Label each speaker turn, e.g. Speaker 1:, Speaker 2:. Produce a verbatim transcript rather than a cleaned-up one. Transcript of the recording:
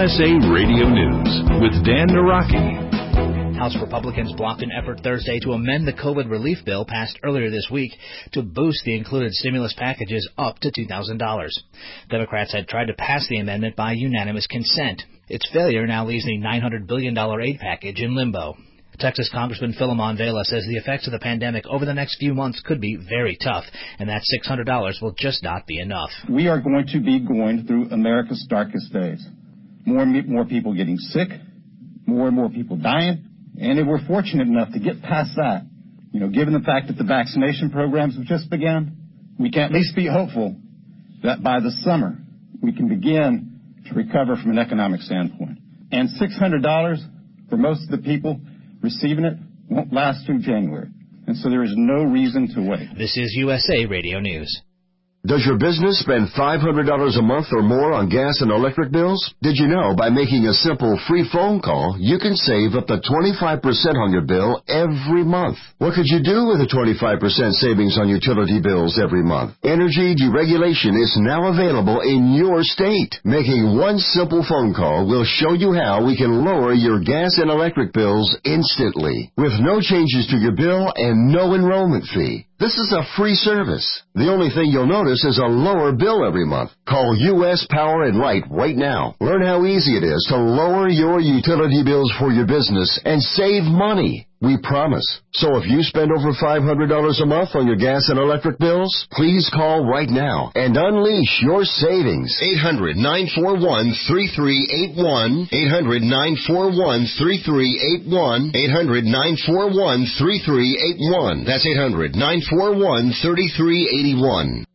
Speaker 1: S A Radio News with Dan Naraki.
Speaker 2: House Republicans blocked an effort Thursday to amend the COVID relief bill passed earlier this week to boost the included stimulus packages up to two thousand dollars. Democrats had tried to pass the amendment by unanimous consent. Its failure now leaves the nine hundred billion dollars aid package in limbo. Texas Congressman Philemon Vela says the effects of the pandemic over the next few months could be very tough, and that six hundred dollars will just not be enough.
Speaker 3: We are going to be going through America's darkest days. More and more people getting sick, more and more people dying. And if we're fortunate enough to get past that, you know, given the fact that the vaccination programs have just begun, we can at least be hopeful that by the summer we can begin to recover from an economic standpoint. And six hundred dollars for most of the people receiving it won't last through January. And so there is no reason to wait.
Speaker 2: This is U S A Radio News.
Speaker 4: Does your business spend five hundred dollars a month or more on gas and electric bills? Did you know by making a simple free phone call, you can save up to twenty-five percent on your bill every month? What could you do with a twenty-five percent savings on utility bills every month? Energy deregulation is now available in your state. Making one simple phone call will show you how we can lower your gas and electric bills instantly, with no changes to your bill and no enrollment fee. This is a free service. The only thing you'll notice is a lower bill every month. Call U S Power and Light right now. Learn how easy it is to lower your utility bills for your business and save money. We promise. So if you spend over five hundred dollars a month on your gas and electric bills, please call right now and unleash your savings.
Speaker 5: eight hundred, nine four one, three three eight one. eight hundred, nine four one, three three eight one. eight hundred, nine four one, three three eight one. That's eight hundred, nine four one, three three eight one.